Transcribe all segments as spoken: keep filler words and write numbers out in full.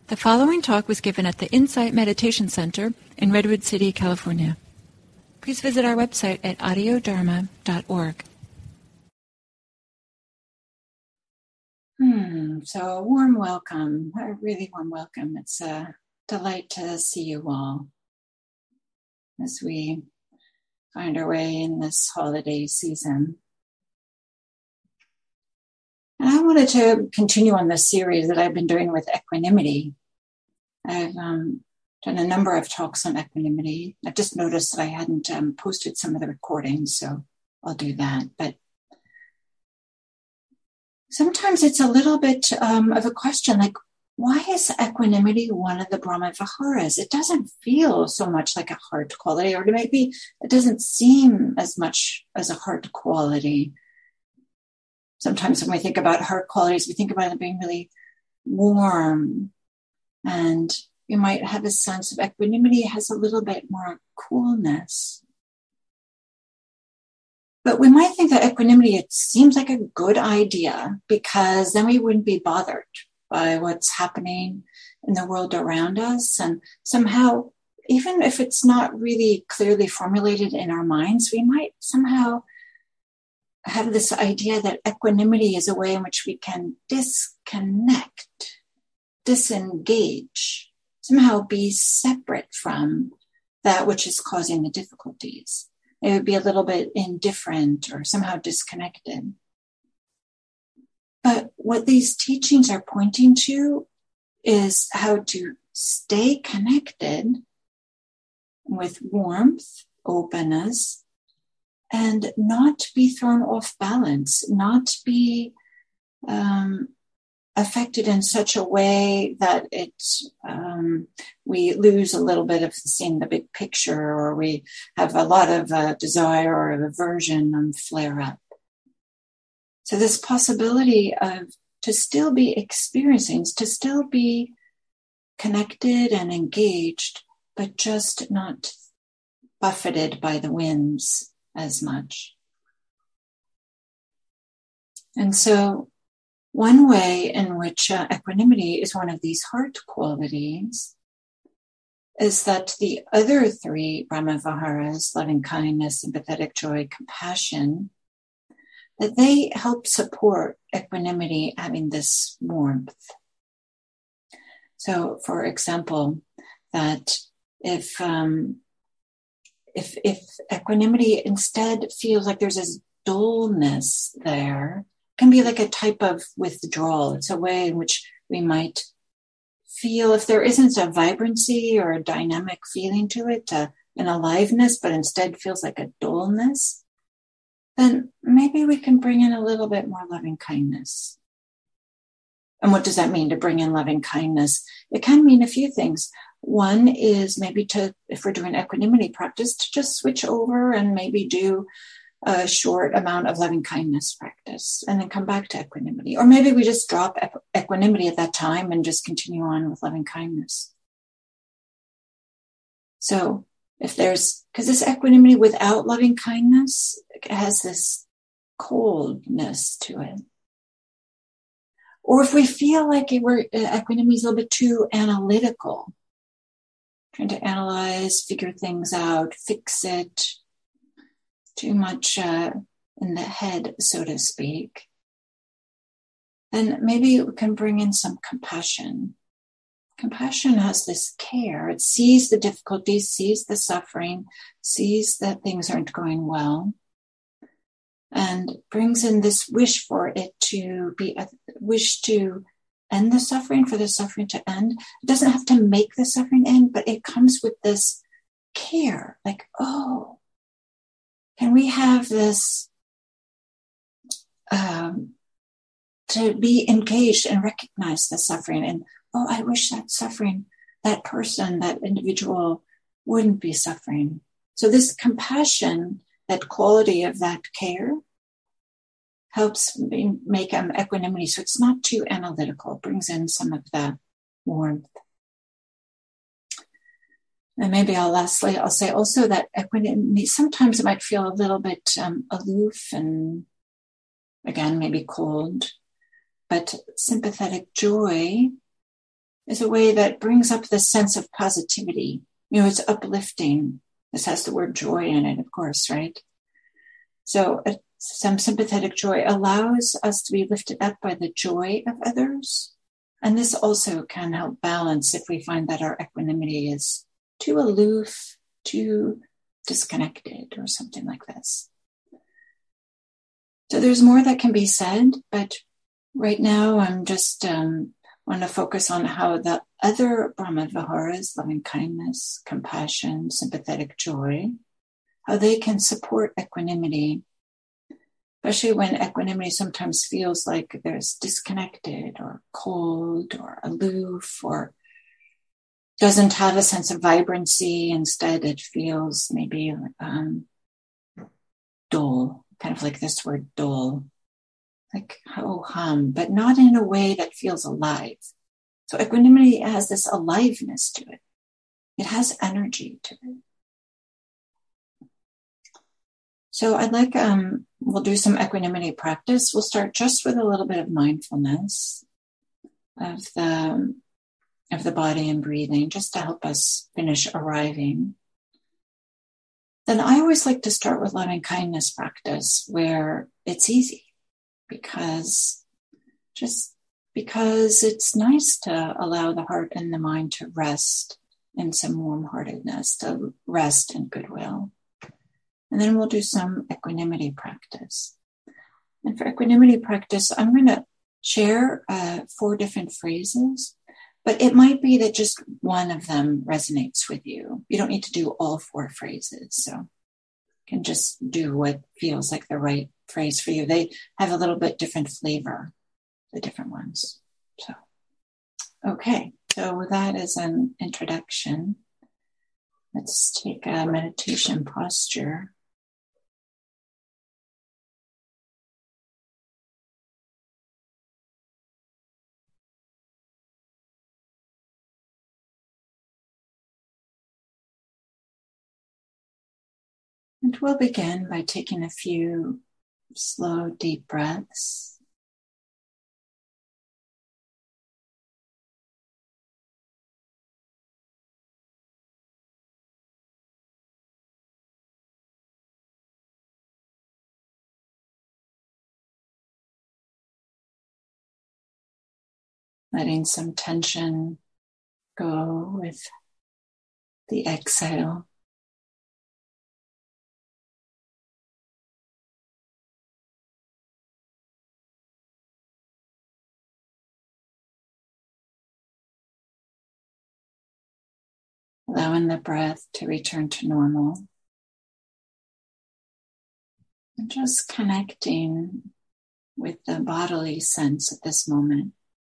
The following talk was given at the Insight Meditation Center in Redwood City, California. Please visit our website at audio dharma dot org. Hmm, so a warm welcome, a really warm welcome. It's a delight to see you all as we find our way in this holiday season. And I wanted to continue on this series that I've been doing with equanimity. I've um, done a number of talks on equanimity. I've just noticed that I hadn't um, posted some of the recordings, so I'll do that. But sometimes it's a little bit um, of a question, like, why is equanimity one of the Brahma Viharas? It doesn't feel so much like a heart quality, or maybe it doesn't seem as much as a heart quality. Sometimes when we think about heart qualities, we think about it being really warm, and you might have a sense of equanimity has a little bit more coolness. But we might think that equanimity, it seems like a good idea because then we wouldn't be bothered by what's happening in the world around us. And somehow, even if it's not really clearly formulated in our minds, we might somehow have this idea that equanimity is a way in which we can disconnect, disengage, somehow be separate from that which is causing the difficulties. It would be a little bit indifferent or somehow disconnected. But what these teachings are pointing to is how to stay connected with warmth, openness, and not be thrown off balance, not be um, affected in such a way that it um, we lose a little bit of seeing the big picture, or we have a lot of uh, desire or aversion and flare up. So this possibility of to still be experiencing, to still be connected and engaged, but just not buffeted by the winds as much. And so one way in which uh, equanimity is one of these heart qualities is that the other three Brahma Viharas, loving kindness, sympathetic joy, compassion, that they help support equanimity having this warmth. So, for example, that if um, if if equanimity instead feels like there's this dullness there, can be like a type of withdrawal. It's a way in which we might feel if there isn't a vibrancy or a dynamic feeling to it, uh, an aliveness, but instead feels like a dullness, then maybe we can bring in a little bit more loving kindness. And what does that mean to bring in loving kindness? It can mean a few things. One is maybe to, if we're doing equanimity practice, to just switch over and maybe do a short amount of loving kindness practice and then come back to equanimity. Or maybe we just drop equanimity at that time and just continue on with loving kindness. So if there's, because this equanimity without loving kindness has this coldness to it. Or if we feel like it were, equanimity is a little bit too analytical, trying to analyze, figure things out, fix it, too much uh, in the head, so to speak, then maybe we can bring in some compassion. Compassion has this care. It sees the difficulties, sees the suffering, sees that things aren't going well, and brings in this wish for it to be, a wish to end the suffering, for the suffering to end. It doesn't have to make the suffering end, but it comes with this care, like, oh, can we have this um, to be engaged and recognize the suffering? And, oh, I wish that suffering, that person, that individual wouldn't be suffering. So this compassion, that quality of that care, helps make um, equanimity. So it's not too analytical, it brings in some of that warmth. And maybe I'll lastly, I'll say also that equanimity, sometimes it might feel a little bit um, aloof and, again, maybe cold. But sympathetic joy is a way that brings up this sense of positivity. You know, it's uplifting. This has the word joy in it, of course, right? So uh, some sympathetic joy allows us to be lifted up by the joy of others. And this also can help balance if we find that our equanimity is too aloof, too disconnected, or something like this. So there's more that can be said, but right now I'm just um, want to focus on how the other Brahmaviharas, loving kindness, compassion, sympathetic joy, how they can support equanimity, especially when equanimity sometimes feels like there's disconnected or cold or aloof or doesn't have a sense of vibrancy. Instead, it feels maybe um, dull, kind of like this word dull, like ho hum, but not in a way that feels alive. So equanimity has this aliveness to it. It has energy to it. So I'd like, um, we'll do some equanimity practice. We'll start just with a little bit of mindfulness of the, of the body and breathing, just to help us finish arriving. Then I always like to start with loving kindness practice where it's easy because just because it's nice to allow the heart and the mind to rest in some warm-heartedness, to rest in goodwill. And then we'll do some equanimity practice. And for equanimity practice, I'm going to share uh, four different phrases, but it might be that just one of them resonates with you. You don't need to do all four phrases, so you can just do what feels like the right phrase for you. They have a little bit different flavor, the different ones. So, okay, so with that as an introduction, let's take a meditation posture. And we'll begin by taking a few slow, deep breaths. Letting some tension go with the exhale. Allowing the breath to return to normal. And just connecting with the bodily sense at this moment.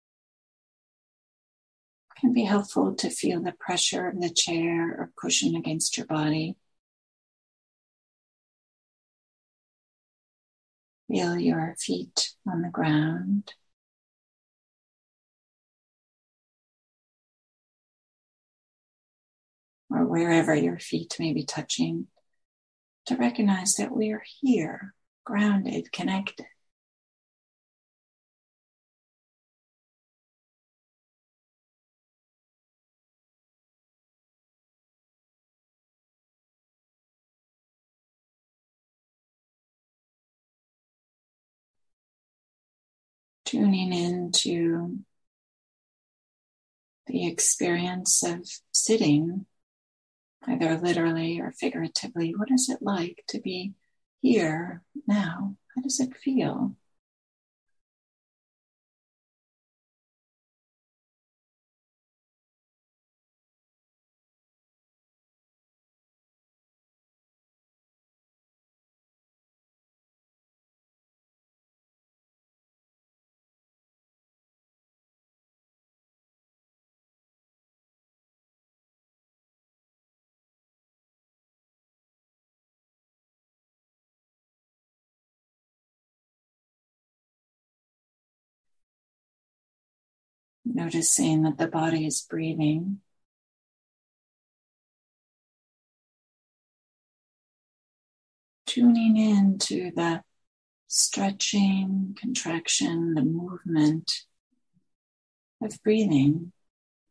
It can be helpful to feel the pressure of the chair or cushion against your body. Feel your feet on the ground. Or wherever your feet may be touching, to recognize that we are here, grounded, connected. Tuning into the experience of sitting, either literally or figuratively. What is it like to be here now? How does it feel? Noticing that the body is breathing. Tuning in to the stretching, contraction, the movement of breathing.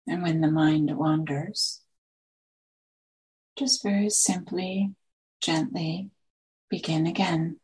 And when the mind wanders, just very simply, gently begin again.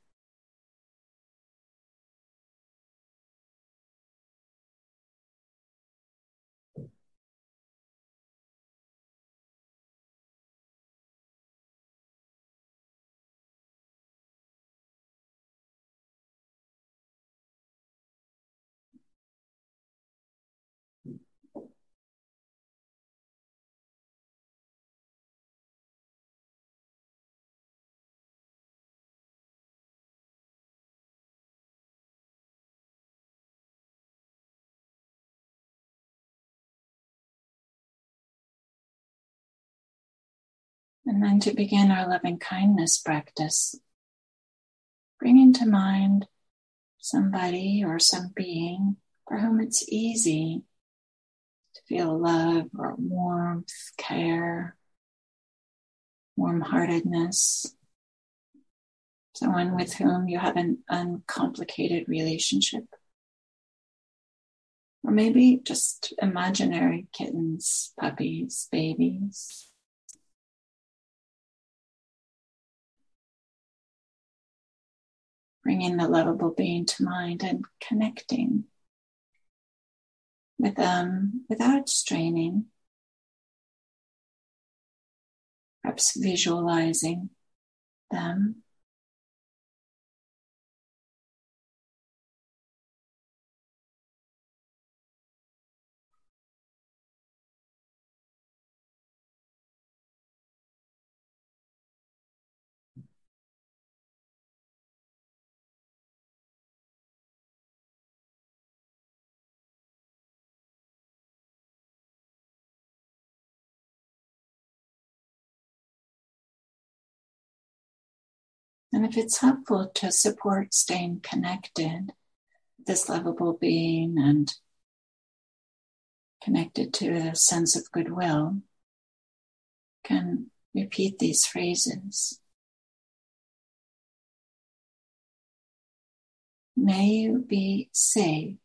And then to begin our loving kindness practice, bring into mind somebody or some being for whom it's easy to feel love or warmth, care, warm-heartedness, someone with whom you have an uncomplicated relationship. Or maybe just imaginary kittens, puppies, babies. Bringing the lovable being to mind and connecting with them without straining. Perhaps visualizing them. And if it's helpful to support staying connected, this lovable being and connected to a sense of goodwill, can repeat these phrases. May you be safe.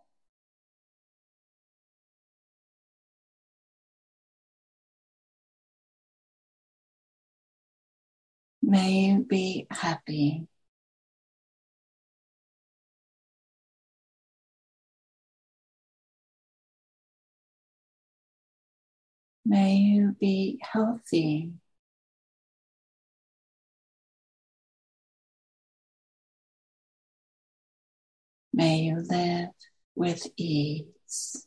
May you be happy. May you be healthy. May you live with ease.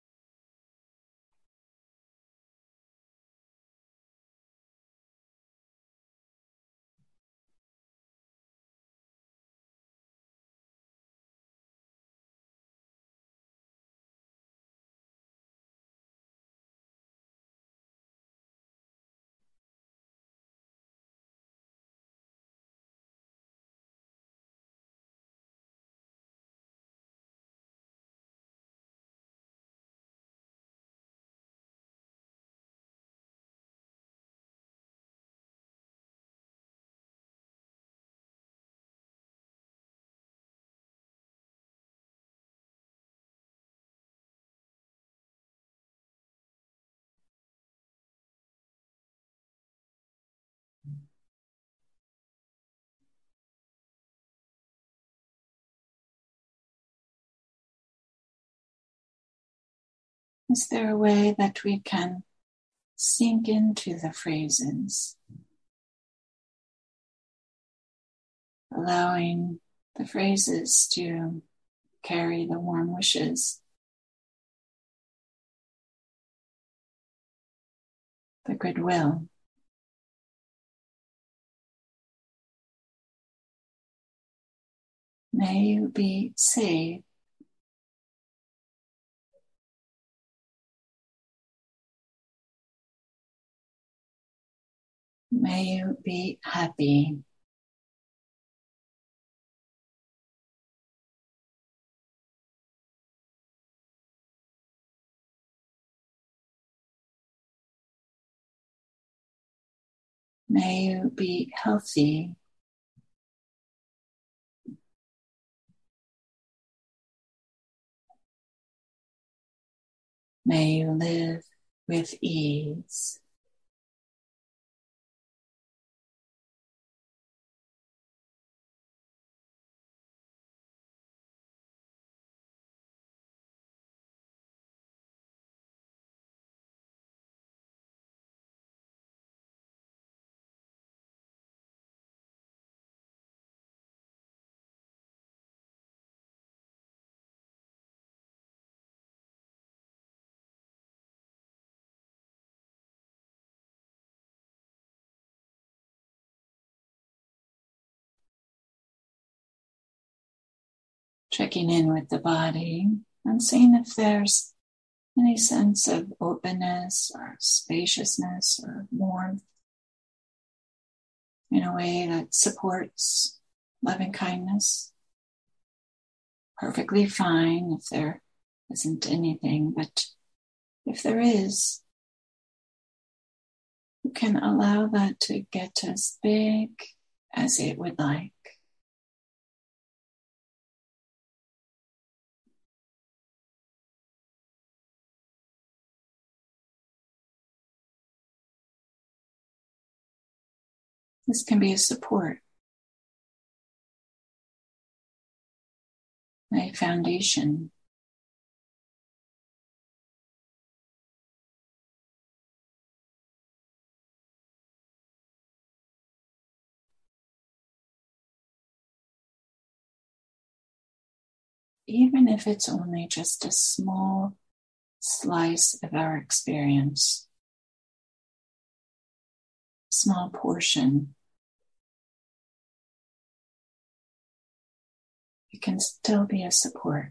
Is there a way that we can sink into the phrases, allowing the phrases to carry the warm wishes, the goodwill? May you be safe. May you be happy. May you be healthy. May you live with ease. Checking in with the body and seeing if there's any sense of openness or spaciousness or warmth in a way that supports loving kindness. Perfectly fine if there isn't anything, but if there is, you can allow that to get as big as it would like. This can be a support, a foundation. Even if it's only just a small slice of our experience, small portion, it can still be a support.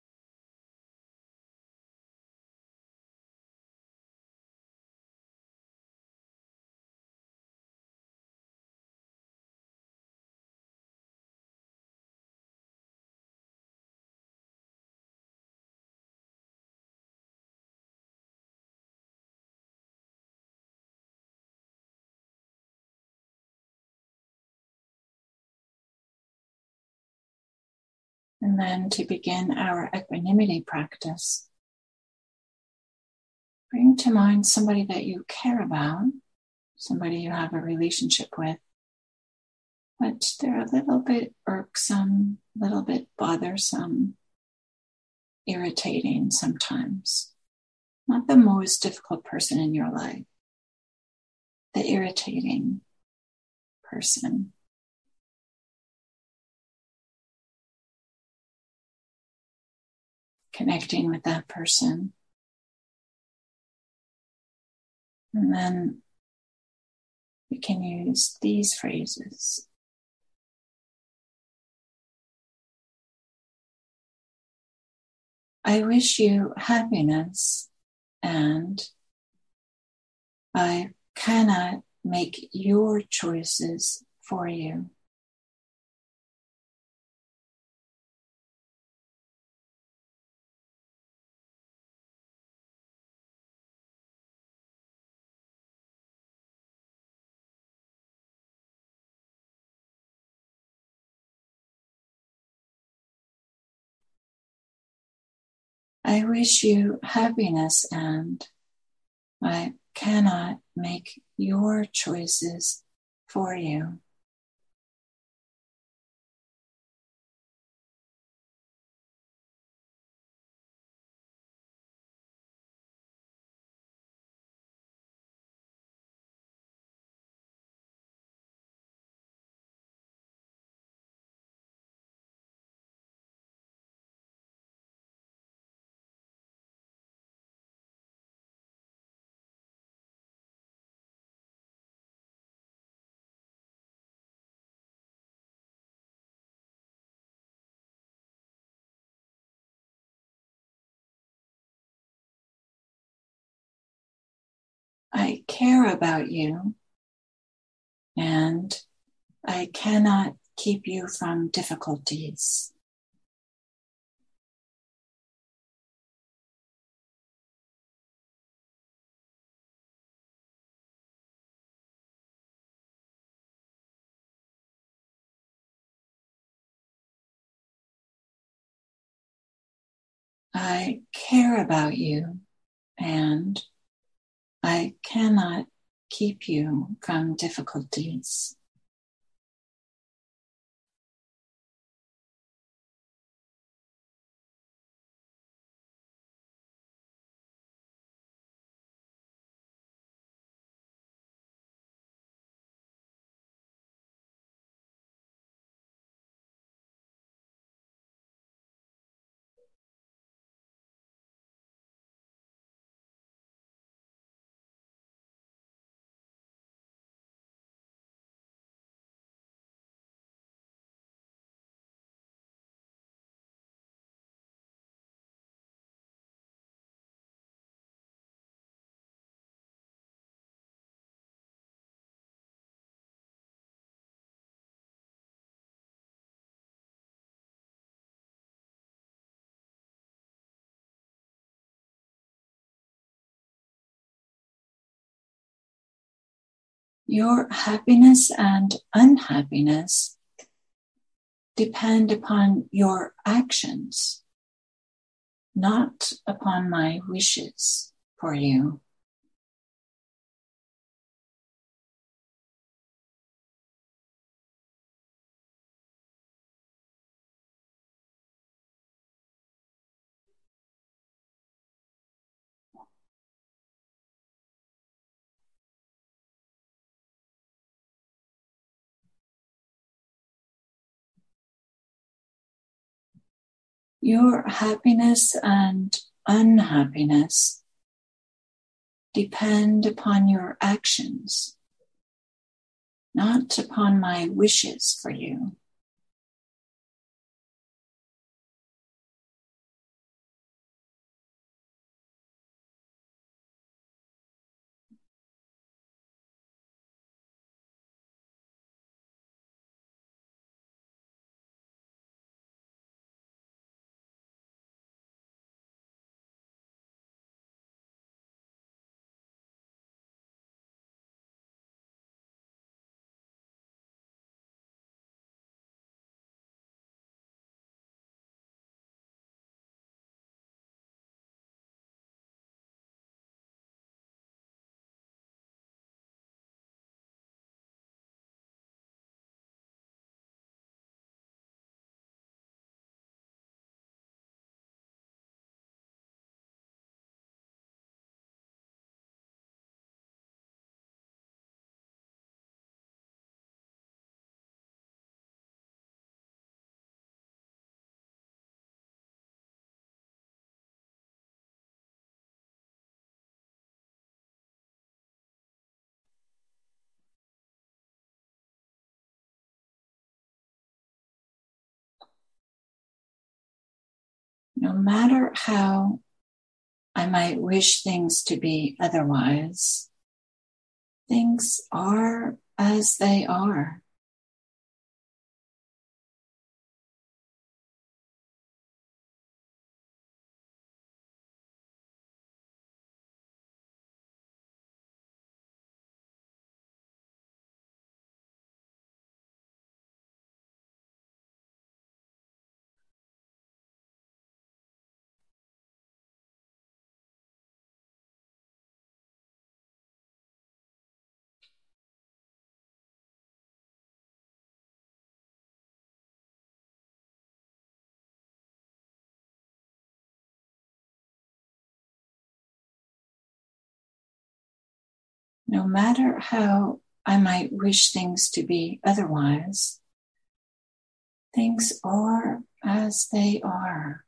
And then to begin our equanimity practice, bring to mind somebody that you care about, somebody you have a relationship with, but they're a little bit irksome, a little bit bothersome, irritating sometimes. Not the most difficult person in your life, the irritating person. Connecting with that person. And then we can use these phrases. I wish you happiness, and I cannot make your choices for you. I wish you happiness, and I cannot make your choices for you. I care about you, and I cannot keep you from difficulties. I care about you, and I cannot keep you from difficulties. Your happiness and unhappiness depend upon your actions, not upon my wishes for you. Your happiness and unhappiness depend upon your actions, not upon my wishes for you. No matter how I might wish things to be otherwise, things are as they are. No matter how I might wish things to be otherwise, things are as they are.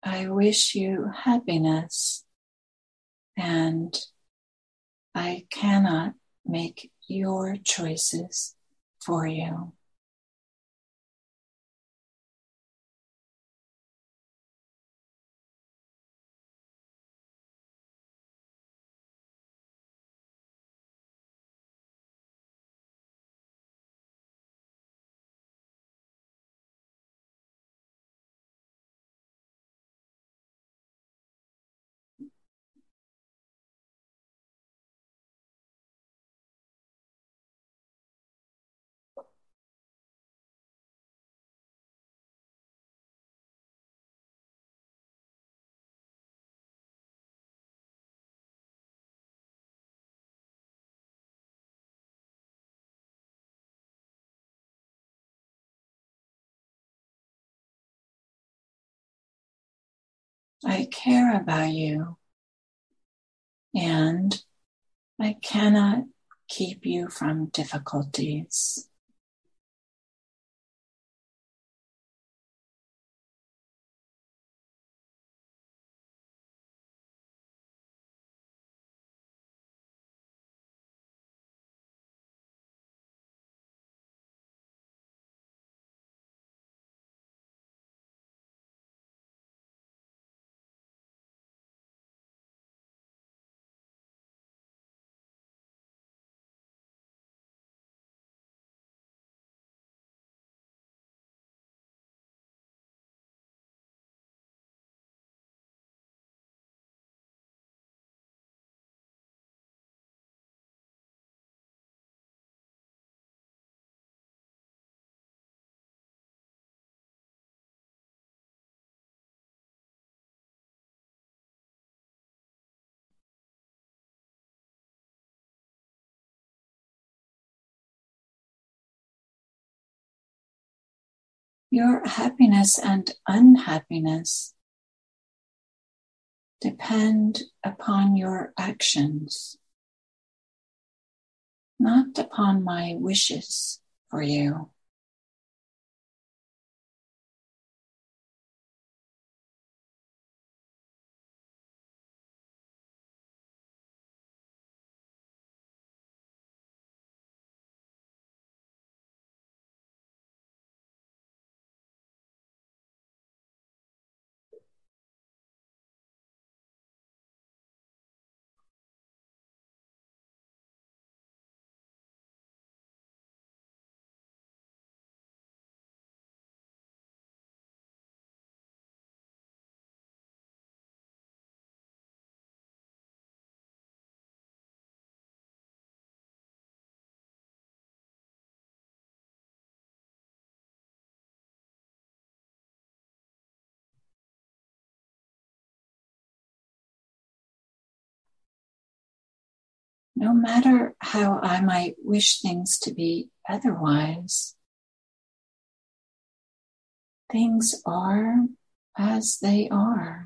I wish you happiness, and I cannot make your choices for you. I care about you, and I cannot keep you from difficulties. Your happiness and unhappiness depend upon your actions, not upon my wishes for you. No matter how I might wish things to be otherwise, things are as they are.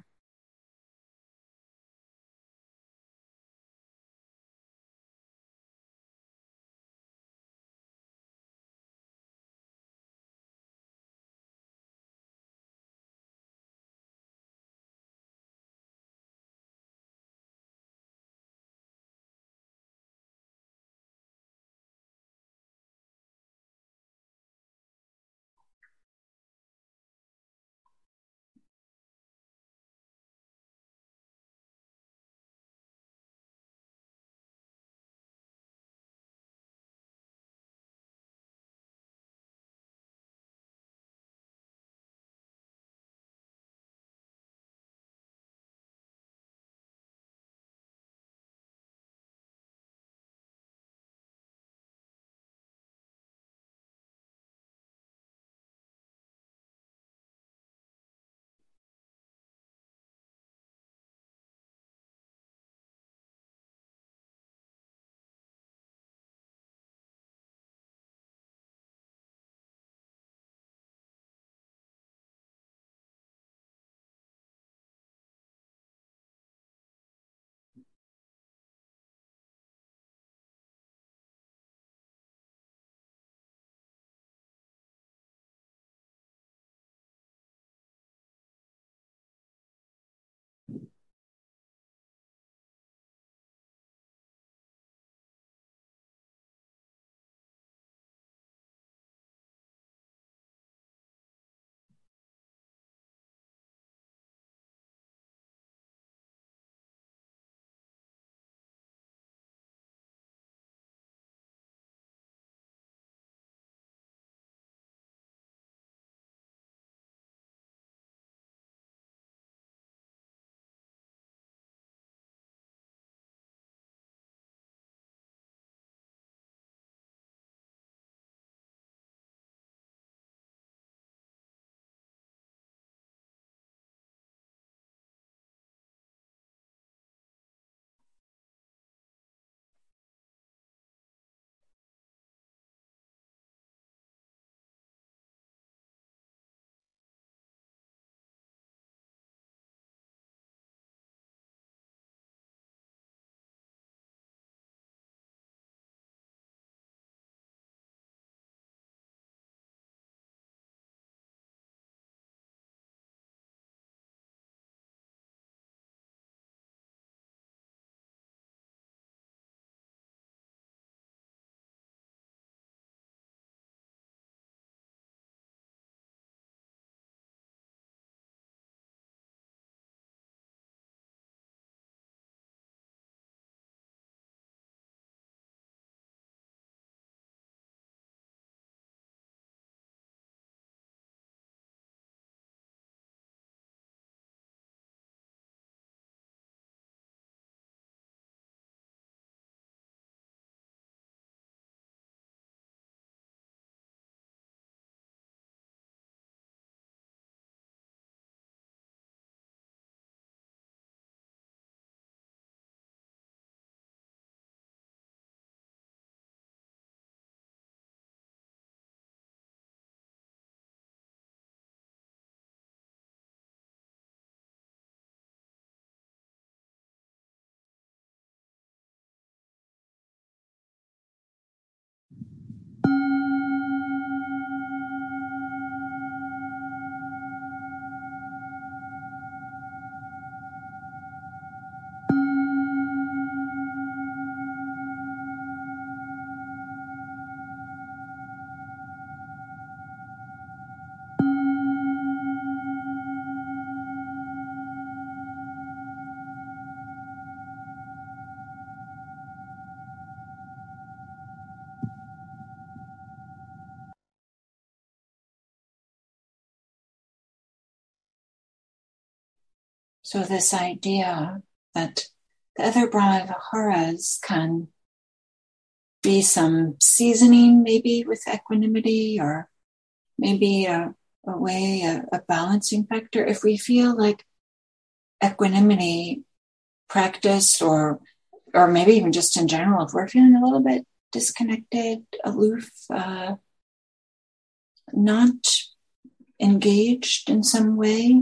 So this idea that the other Brahma Viharas can be some seasoning, maybe with equanimity, or maybe a, a way, a, a balancing factor. If we feel like equanimity practiced, or or maybe even just in general, if we're feeling a little bit disconnected, aloof, uh, not engaged in some way,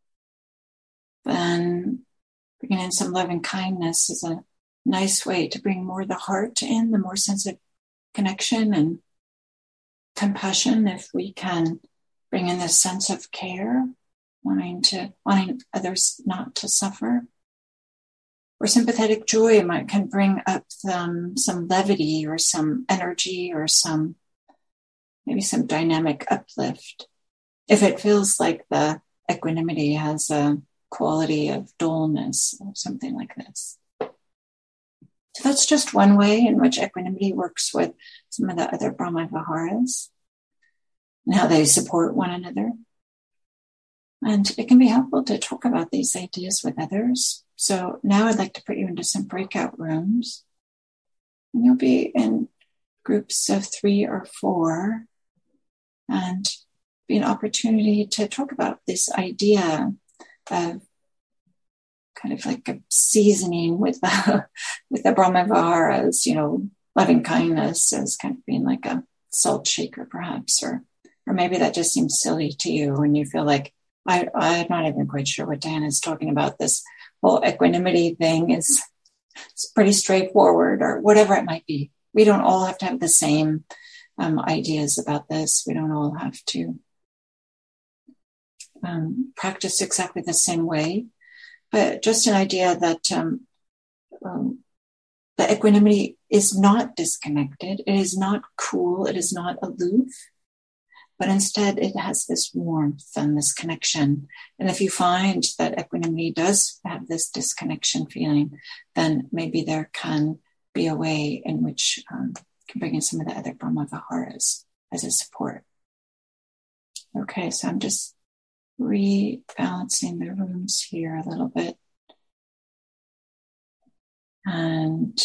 then bringing in some loving kindness is a nice way to bring more of the heart in, the more sense of connection and compassion. If we can bring in this sense of care, wanting to wanting others not to suffer. Or sympathetic joy might can bring up some, some levity or some energy or some maybe some dynamic uplift. If it feels like the equanimity has a quality of dullness or something like this. So that's just one way in which equanimity works with some of the other Brahma Viharas and how they support one another. And it can be helpful to talk about these ideas with others. So now I'd like to put you into some breakout rooms. And you'll be in groups of three or four, and be an opportunity to talk about this idea of kind of like a seasoning with the, with the Brahma Viharas, you know, loving kindness as kind of being like a salt shaker perhaps, or or maybe that just seems silly to you when you feel like, I, I'm not even quite sure what Dan is talking about. This whole equanimity thing is it's pretty straightforward, or whatever it might be. We don't all have to have the same um, ideas about this. We don't all have to um, practice exactly the same way. But just an idea that um, um, the equanimity is not disconnected. It is not cool. It is not aloof. But instead, it has this warmth and this connection. And if you find that equanimity does have this disconnection feeling, then maybe there can be a way in which um, you can bring in some of the other Brahma Viharas as a support. Okay, so I'm just rebalancing the rooms here a little bit. And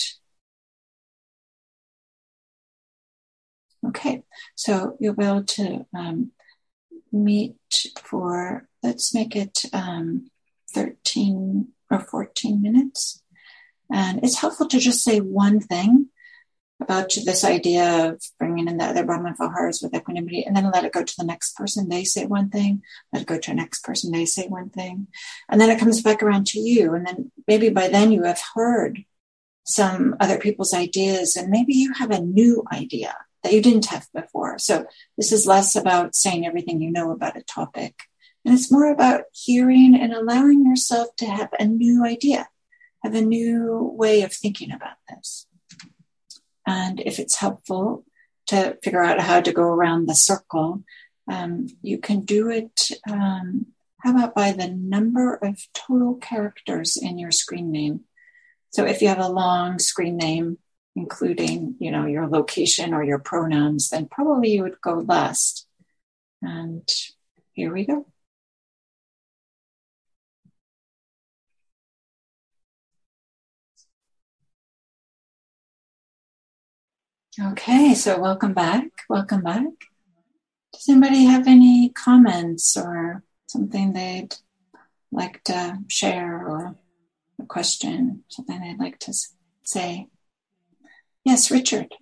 okay, so you'll be able to um, meet for, let's make it um, thirteen or fourteen minutes. And it's helpful to just say one thing about this idea of bringing in the other Brahma Viharas with equanimity, and then let it go to the next person. They say one thing, let it go to the next person. They say one thing. And then it comes back around to you. And then maybe by then you have heard some other people's ideas, and maybe you have a new idea that you didn't have before. So this is less about saying everything you know about a topic. And it's more about hearing and allowing yourself to have a new idea, have a new way of thinking about this. And if it's helpful to figure out how to go around the circle, um, you can do it, um, how about by the number of total characters in your screen name? So if you have a long screen name, including, you know, your location or your pronouns, then probably you would go last. And here we go. Okay, so welcome back. Welcome back. Does anybody have any comments or something they'd like to share, or a question, something they'd like to say? Yes, Richard.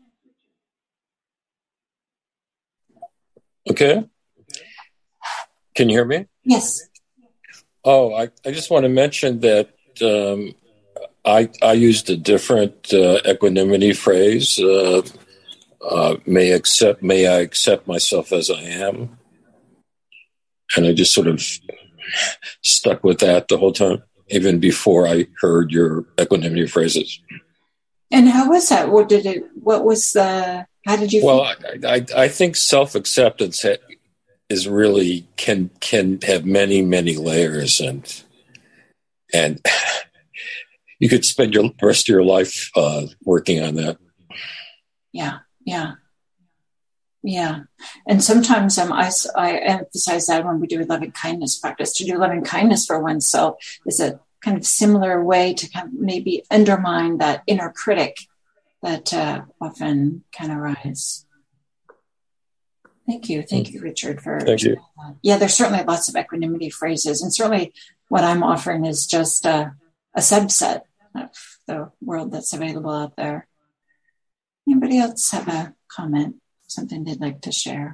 Okay. Can you hear me? Yes. Oh, I, I just want to mention that um, I I used a different uh, equanimity phrase. Uh, uh, may accept, may I accept myself as I am, and I just sort of stuck with that the whole time, even before I heard your equanimity phrases. And how was that? What did it? What was the? How did you? Well, I, I I think self-acceptance ha- is really can can have many many layers, and and you could spend your rest of your life uh, working on that. Yeah, yeah. Yeah. And sometimes um, I, I emphasize that when we do a loving kindness practice, to do loving kindness for oneself is a kind of similar way to kind of maybe undermine that inner critic that uh, often can arise. Thank you. Thank you, Richard, for Thank you. That. Yeah, there's certainly lots of equanimity phrases, and certainly what I'm offering is just a, a subset of the world that's available out there. Anybody else have a comment, something they'd like to share?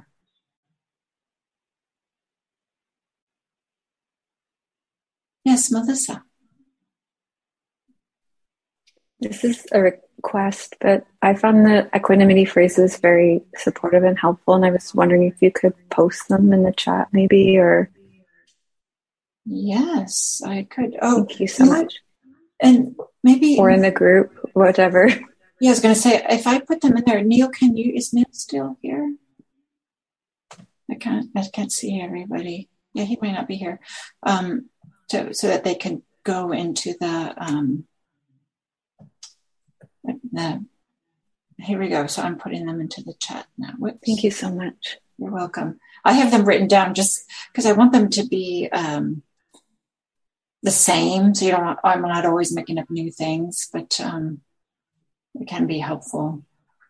Yes, Melissa. This is a request, but I found the equanimity phrases very supportive and helpful, and I was wondering if you could post them in the chat maybe, or... Yes, I could. Oh, thank you so much. And maybe... Or in the group, whatever. Yeah, I was going to say, if I put them in there, Neil, can you, is Neil still here? I can't, I can't see everybody. Yeah, he might not be here. Um, to, so that they can go into the... Um, The, here we go. So I'm putting them into the chat now. Whoops. Thank you so much. You're welcome. I have them written down just because I want them to be um, the same. So you don't. I'm not always making up new things, but um, it can be helpful.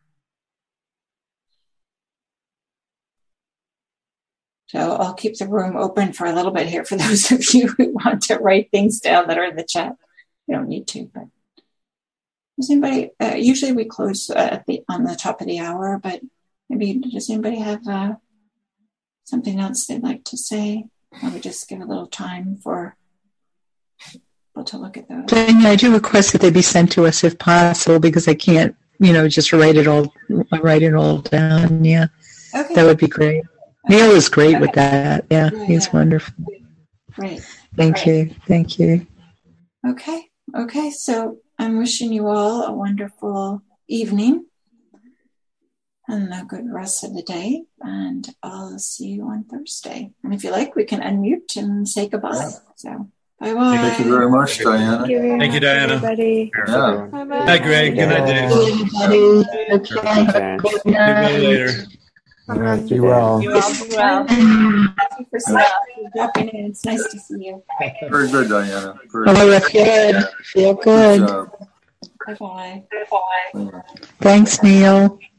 So I'll keep the room open for a little bit here for those of you who want to write things down that are in the chat. You don't need to, but. Does anybody, uh, usually we close uh, at the, on the top of the hour, but maybe does anybody have uh, something else they'd like to say? Or we just give a little time for people to look at those. Daniel, I do request that they be sent to us if possible, because I can't, you know, just write it all, write it all down. Yeah, okay. That would be great. Okay. Neil is great okay. with that. Yeah, yeah he's yeah. wonderful. Great. Thank Great. you. Thank you. Okay. Okay. So I'm wishing you all a wonderful evening and a good rest of the day. And I'll see you on Thursday. And if you like, we can unmute and say goodbye. Yeah. So bye-bye. Thank you very much, Diana. Thank you, very Thank you Diana. Everybody. Yeah. Bye-bye. Hi, Greg. Good night, Dave. Okay. Good night later. All right, be well. You all be well. Thank you for dropping in. It's nice to see you. Very good, Diana. Very oh, that's good. Feel good. Bye-bye. Thanks, Neil.